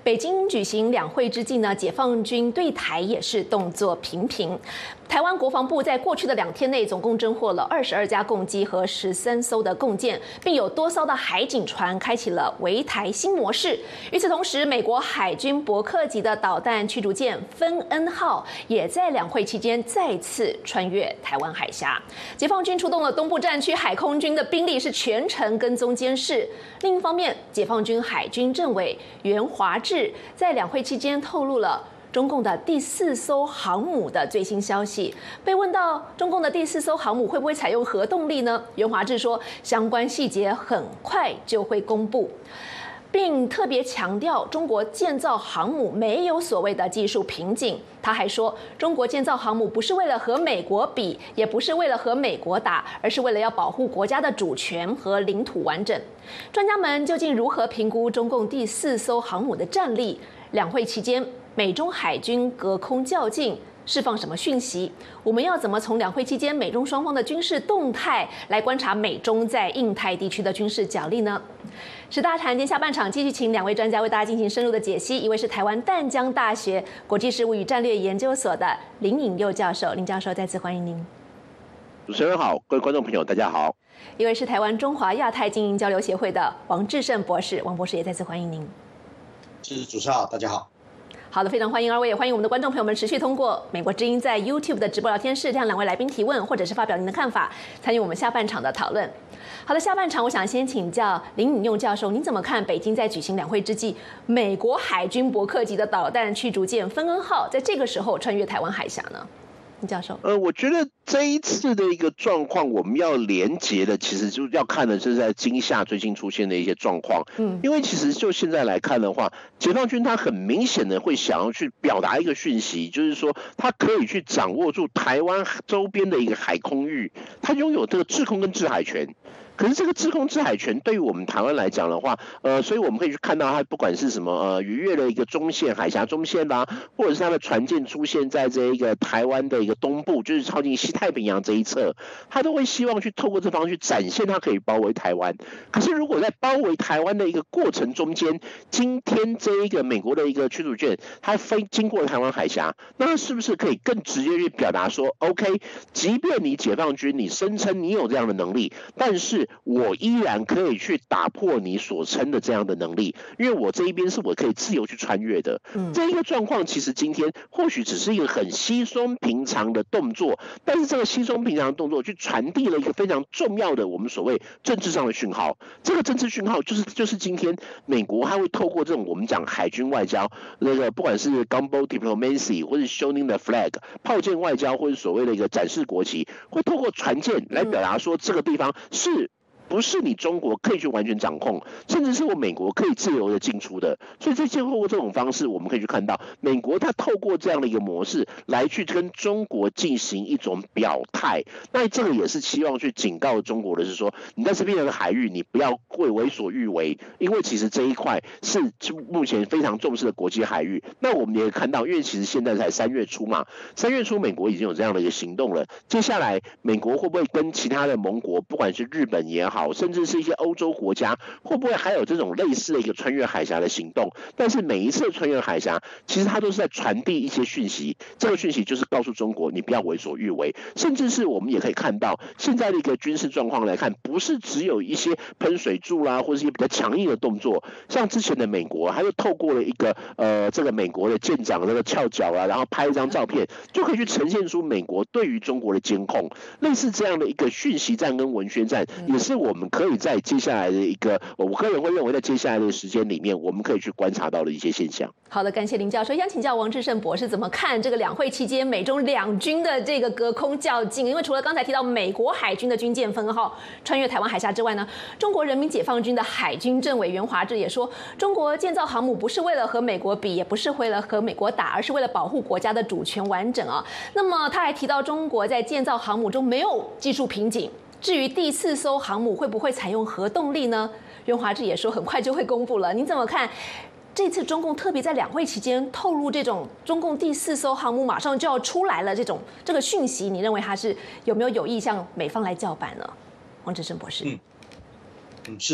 北京举行两会之际呢，解放军对台也是动作频频。台湾国防部在过去的2天内，总共侦获了22架共机和13艘的共舰，并有多艘的海警船开启了围台新模式。与此同时，美国海军伯克级的导弹驱逐舰芬恩号也在两会期间再次穿越台湾海峡。解放军出动了东部战区海空军的兵力，是全程跟踪监视。另一方面，解放军海军政委袁华智在两会期间透露了中共的第4艘航母的最新消息。被问到中共的第4艘航母会不会采用核动力呢？袁华智说，相关细节很快就会公布，并特别强调中国建造航母没有所谓的技术瓶颈。他还说，中国建造航母不是为了和美国比，也不是为了和美国打，而是为了要保护国家的主权和领土完整。专家们究竟如何评估中共第4艘航母的战力？两会期间，美中海军隔空较劲，释放什么讯息？我们要怎么从两会期间美中双方的军事动态来观察美中在印太地区的军事角力呢？时大谈今天下半场继续请2位专家为大家进行深入的解析。一位是台湾淡江大学国际事务与战略研究所的林颖佑教授，林教授再次欢迎您。 主持人好，各位观众朋友大家好。 一位是台湾中华亚太经营交流协会的王志胜博士，王博士也再次欢迎您。 是主持人好，大家好。 好的，非常欢迎2位，也欢迎我们的观众朋友们持续通过美国之音在 YouTube 的直播聊天室向2位来宾提问，或者是发表您的看法，参与我们下半场的讨论。好的，下半场我想先请教林颖佑教授，您怎么看北京在举行两会之际，美国海军伯克级的导弹驱逐舰芬恩号在这个时候穿越台湾海峡呢？林教授， 我觉得这一次的一个状况，我们要连结的，其实就要看的是在今夏最近出现的一些状况。因为其实就现在来看的话，解放军他很明显的会想要去表达一个讯息，就是说他可以去掌握住台湾周边的一个海空域，他拥有这个制空跟制海权。可是这个制空制海权对于我们台湾来讲的话，所以我们可以去看到它不管是什么逾越了一个中线海峡中线啦，或者是它的船舰出现在这一个台湾的一个东部，就是靠近西太平洋这一侧，它都会希望去透过这方式去展现它可以包围台湾。可是如果在包围台湾的一个过程中间，今天这一个美国的一个驱逐舰它经过台湾海峡，那是不是可以更直接去表达说 ，OK， 即便你解放军你声称你有这样的能力，但是我依然可以去打破你所称的这样的能力，因为我这一边是我可以自由去穿越的。这一个状况其实今天或许只是一个很稀松平常的动作，但是这个稀松平常的动作去传递了一个非常重要的我们所谓政治上的讯号。这个政治讯号就是今天美国它会透过这种我们讲海军外交，那个不管是 gunboat diplomacy 或是 showing the flag 炮舰外交，或是所谓的一个展示国旗，会透过船舰来表达说这个地方是不是你中国可以去完全掌控，甚至是我美国可以自由的进出的。所以在透过这种方式，我们可以去看到美国它透过这样的一个模式来去跟中国进行一种表态。那这个也是希望去警告中国的是说，你在这边的海域你不要过为所欲为，因为其实这一块是目前非常重视的国际海域。那我们也看到，因为其实现在才3月初嘛，3月初美国已经有这样的一个行动了。接下来美国会不会跟其他的盟国，不管是日本也好，甚至是一些欧洲国家，会不会还有这种类似的一个穿越海峡的行动？但是每一次穿越海峡，其实它都是在传递一些讯息。这个讯息就是告诉中国，你不要为所欲为。甚至是我们也可以看到，现在的一个军事状况来看，不是只有一些喷水柱啦，或是一些比较强硬的动作。像之前的美国，他就透过了一个这个美国的舰长那个翘脚啊，然后拍一张照片，就可以去呈现出美国对于中国的监控。类似这样的一个讯息战跟文宣战，也是我们可以在接下来的一个，我个人会认为在接下来的时间里面，我们可以去观察到的一些现象。 好的，感谢林教授。想请教王志胜博士怎么看这个两会期间美中两军的这个隔空较劲？因为除了刚才提到美国海军的军舰芬恩号穿越台湾海峡之外呢，中国人民解放军的海军政委袁华智也说，中国建造航母不是为了和美国比，也不是为了和美国打，而是为了保护国家的主权完整啊。那么他还提到，中国在建造航母中没有技术瓶颈。至于第4艘航母会不会采用核动力呢？袁华智也说很快就会公布了。您怎么看这次中共特别在两会期间透露这种中共第4艘航母马上就要出来了这个讯息？你认为他是有没有意向美方来叫板呢？王志胜博士。 是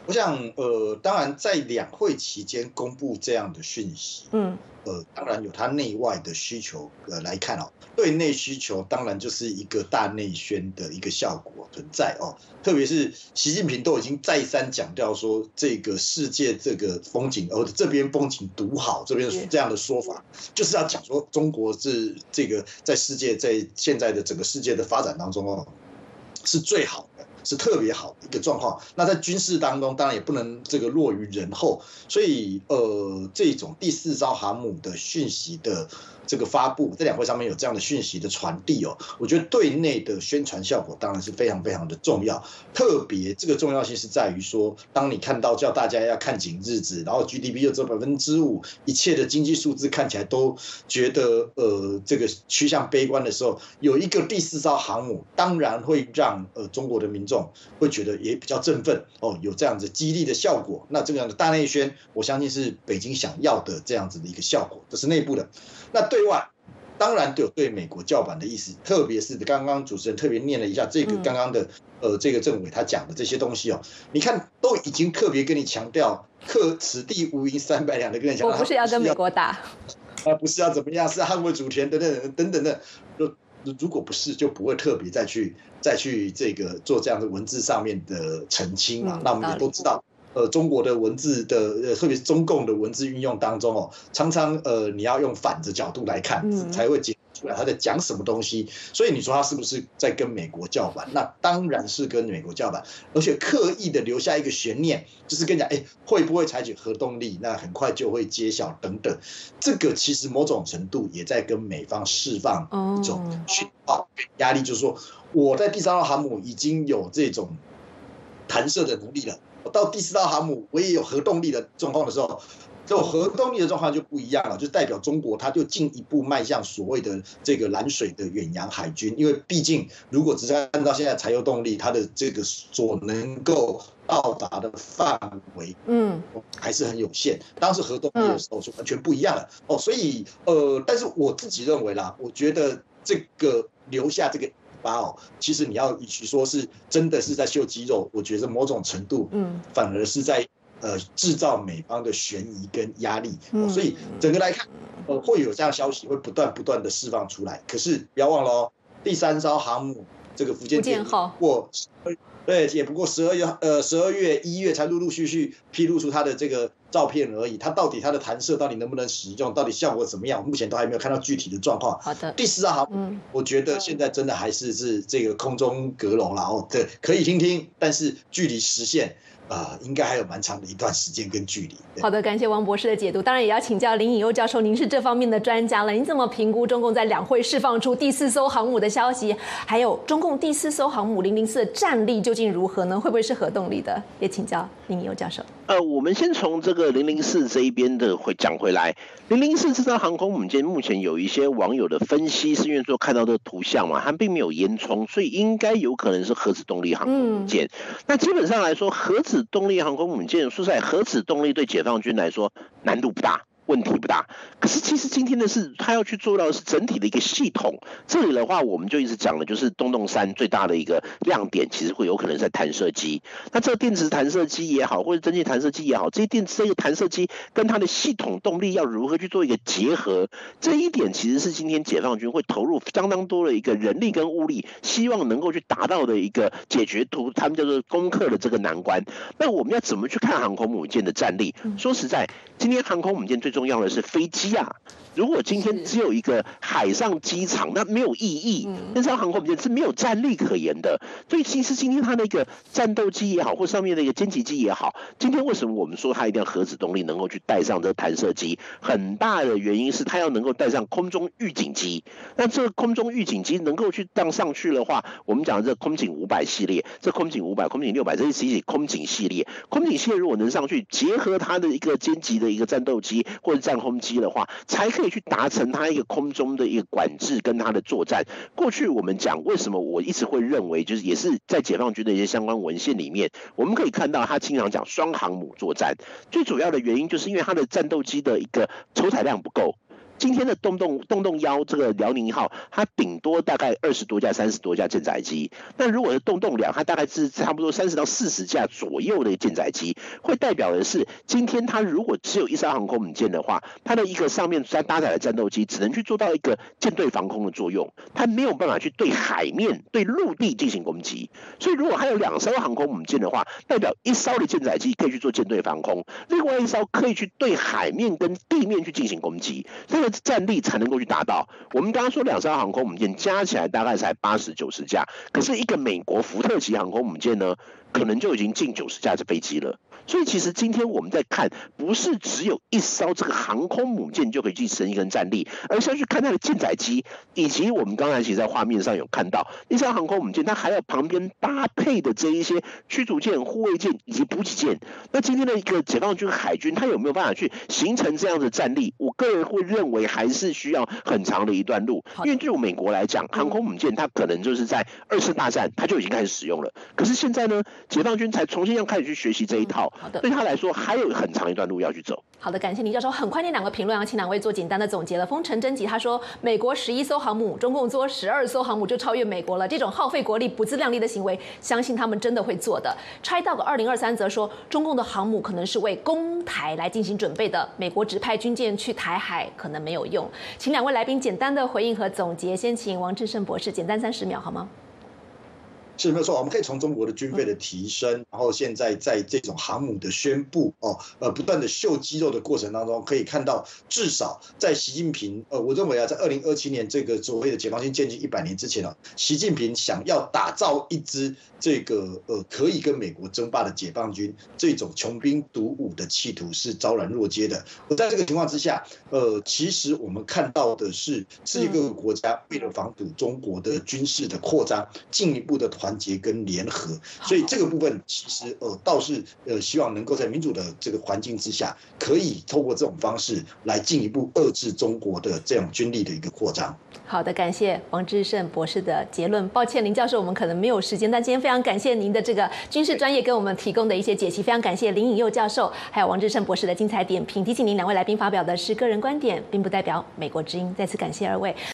我想，当然在两会期间公布这样的讯息，当然有它内外的需求来看哦。对内需求当然就是一个大内宣的一个效果存在哦。特别是习近平都已经再三强调说，这个世界这个风景，这边风景独好，这边这样的说法，就是要讲说中国是这个在世界在现在的整个世界的发展当中哦，是最好的。是特别好的一个状况。那在军事当中，当然也不能这个落于人后，所以这种第4艘航母的讯息的这个发布，在两会上面有这样的讯息的传递哦，我觉得对内的宣传效果当然是非常非常的重要。特别这个重要性是在于说，当你看到叫大家要看紧日子，然后 GDP 又只有5%，一切的经济数字看起来都觉得这个趋向悲观的时候，有一个第4艘航母，当然会让中国的民众会觉得也比较振奋哦，有这样子激励的效果。那这样的大内宣，我相信是北京想要的这样子的一个效果，这是内部的。那对外当然有对美国叫板的意思，特别是刚刚主持人特别念了一下这个刚刚的这个政委他讲的这些东西哦，你看都已经特别跟你强调，此地无银300两的跟你强调， 我不是要跟美国打， 不是要怎么样，是捍卫主权等等的。如果不是，就不会特别再去这个做这样的文字上面的澄清嘛。那我们也都知道。中国的文字的，特别是中共的文字运用当中哦，常常你要用反着角度来看，才会解出来他在讲什么东西。所以你说他是不是在跟美国叫板？那当然是跟美国叫板，而且刻意的留下一个悬念，就是跟你讲，会不会采取核动力？那很快就会揭晓等等。这个其实某种程度也在跟美方释放一种讯号压力，就是说我在第3号航母已经有这种弹射的能力了。到第4艘航母，我也有核动力的状况的时候，这种核动力的状况就不一样了，就代表中国它就进一步迈向所谓的这个蓝水的远洋海军。因为毕竟，如果只是按照现在柴油动力，它的这个所能够到达的范围，还是很有限。当时核动力的时候就完全不一样了哦。所以但是我自己认为啦，我觉得这个留下这个。其实你要与其说是真的是在秀肌肉，我觉得某种程度，反而是在制造美方的悬疑跟压力。所以整个来看，会有这样消息会不断的释放出来。可是不要忘了哦，第3艘航母这个福建号对，也不过12月、1月才陆陆续续披露出它的这个照片而已。它的弹射到底能不能使用，到底效果怎么样，目前都还没有看到具体的状况。 好的， 第4号航母，我觉得现在真的还是这个空中阁楼啦哦，对，可以听，但是距离实现。应该还有蛮长的一段时间跟距离。 好的，感谢王博士的解读。当然也要请教林颖佑教授，您是这方面的专家了，您怎么评估中共在两会释放出第4艘航母的消息，还有中共第4艘航母004的战力究竟如何呢？会不会是核动力的？也请教林颖佑教授。 我们先从这个004这一边的讲回来。004这艘航空母舰目前有一些网友的分析，是因为说看到这个图像嘛，它并没有烟囱，所以应该有可能是核子动力航空母舰。那基本上来说，核子动力航空母舰，说实在，核子动力对解放军来说难度不大。问题不大，可是其实今天的是他要去做到的是整体的一个系统。这里的话，我们就一直讲的就是东洞3最大的一个亮点，其实会有可能是在弹射机。那这个电磁弹射机也好，或者蒸汽弹射机也好，这个弹射机跟它的系统动力要如何去做一个结合，这一点其实是今天解放军会投入相当多的一个人力跟物力，希望能够去达到的一个解决他们叫做攻克的这个难关。那我们要怎么去看航空母舰的战力？说实在，今天航空母舰最重要的是飞机啊。如果今天只有一个海上机场，那没有意义。那艘航空母舰是没有战力可言的。所以其实今天它那个战斗机也好，或上面的一个歼击机也好，今天为什么我们说它一定要核子动力能够去带上这个弹射机？很大的原因是它要能够带上空中预警机。那这个空中预警机能够去上去的话，我们讲的这空警500系列，这空警500、空警600，这是空警系列。空警系列如果能上去，结合它的一个歼击的一个战斗机或者战轰机的话，才可以去达成它一个空中的一个管制跟它的作战。过去我们讲为什么我一直会认为，就是也是在解放军的一些相关文献里面，我们可以看到他经常讲双航母作战。最主要的原因就是因为它的战斗机的一个筹载量不够。 今天的动动1这个辽宁1号，它顶多大概20多架、30多架舰载机。那如果是动2，它大概是差不多30到40架左右的舰载机，会代表的是，今天它如果只有一艘航空母舰的话，它的一个上面搭载的战斗机只能去做到一个舰队防空的作用，它没有办法去对海面、对陆地进行攻击。所以如果还有2艘航空母舰的话，代表1艘的舰载机可以去做舰队防空，另外1艘可以去对海面跟地面去进行攻击，这个战力才能够去达到。我们刚刚说2艘航空母舰加起来大概才80、90架，可是一个美国福特级航空母舰呢，可能就已经近90架的飞机了。所以其实今天我们在看，不是只有1艘这个航空母舰就可以去生一根战力，而是要去看它的舰载机，以及我们刚才其实在画面上有看到，一艘航空母舰它还有旁边搭配的这一些驱逐舰、护卫舰以及补给舰。那今天的一个解放军海军，它有没有办法去形成这样的战力？我个人会认为还是需要很长的一段路，因为对于美国来讲，航空母舰它可能就是在2次大战它就已经开始使用了，可是现在呢，解放军才重新要开始去学习这一套。对他来说还有很长一段路要去走。 好的，感谢林教授。很快那2个评论要请2位做简单的总结了。丰臣真吉他说，美国11艘航母，中共做12艘航母就超越美国了，这种耗费国力、不自量力的行为，相信他们真的会做的。Chidog 2023则说，中共的航母可能是为攻台来进行准备的，美国只派军舰去台海可能没有用。请2位来宾简单的回应和总结，先请王志胜博士，简单30秒好吗？ 是没有错，我们可以从中国的军费的提升，然后现在在这种航母的宣布不断的秀肌肉的过程当中，可以看到至少在习近平我认为在2027年这个所谓的解放军建军100年之前习近平想要打造一支这个可以跟美国争霸的解放军，这种穷兵黩武的企图是昭然若揭的。在这个情况之下，其实我们看到的是世界各个国家为了防堵中国的军事的扩张，进一步的团结跟联合，所以这个部分其实倒是希望能够在民主的这个环境之下，可以透过这种方式来进一步遏制中国的这种军力的一个扩张。 好的，感谢王志胜博士的结论。抱歉，林教授，我们可能没有时间，但今天非常感谢您的这个军事专业给我们提供的一些解析，非常感谢林颖佑教授还有王志胜博士的精彩点评。提醒您，2位来宾发表的是个人观点，并不代表美国之音。再次感谢2位。